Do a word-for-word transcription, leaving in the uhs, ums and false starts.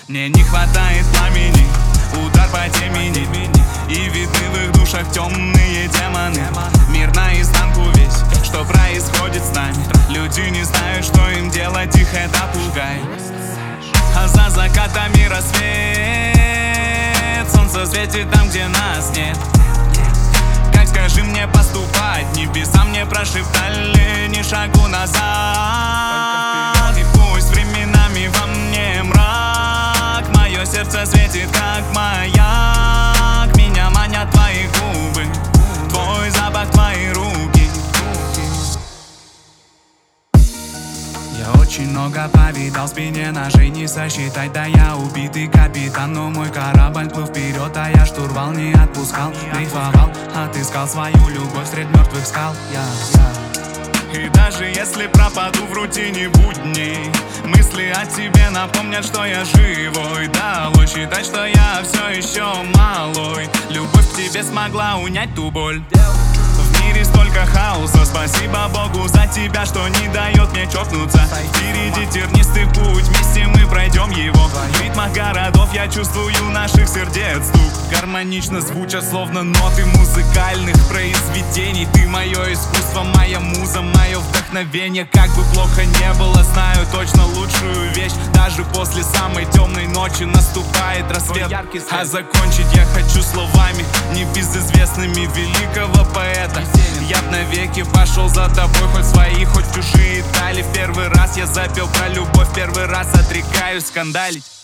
Мне не хватает пламени, удар по темени, и видны в их душах темные демоны. Мир наизнанку весь, что происходит с нами. Люди не знают, что им делать, их это пугает. А за закатами рассвет, солнце светит там, где нас нет. Как, скажи мне, поступать? Небеса мне прошептали ни шагу назад. И пусть временами во мне мрак, мое сердце светит как маяк. Меня манят твои губы, твой запах, твои руки. Я очень много повидал, спине ножей не сосчитать. Да я убитый капитан, но мой корабль плыл вперед, а я штурвал не отпускал. Дрейфовал, отыскал свою любовь средь мертвых скал. Я, я. И даже если пропаду в рутине будней, мысли о тебе напомнят, что я живой. Дало считать, что я все еще малой. Любовь к тебе смогла унять ту боль. В мире столько хаоса, спасибо Богу за тебя, что не дает мне чокнуться. Впереди тернистый путь, вместе мы пройдем его. В ритмах городов я чувствую наших сердец стук. Гармонично звучат, словно ноты музыкальных произведений. Ты мое искусство, моя муза, мое вдохновение. Как бы плохо не было, знаю точно лучшую вещь. Даже после самой темной ночи наступает рассвет. А закончить я хочу словами небезызвестными великого поэта. Я б навеки пошел за тобой, хоть свои, хоть чужие тайли. В первый раз я запел про любовь, первый раз отрекаюсь скандалить.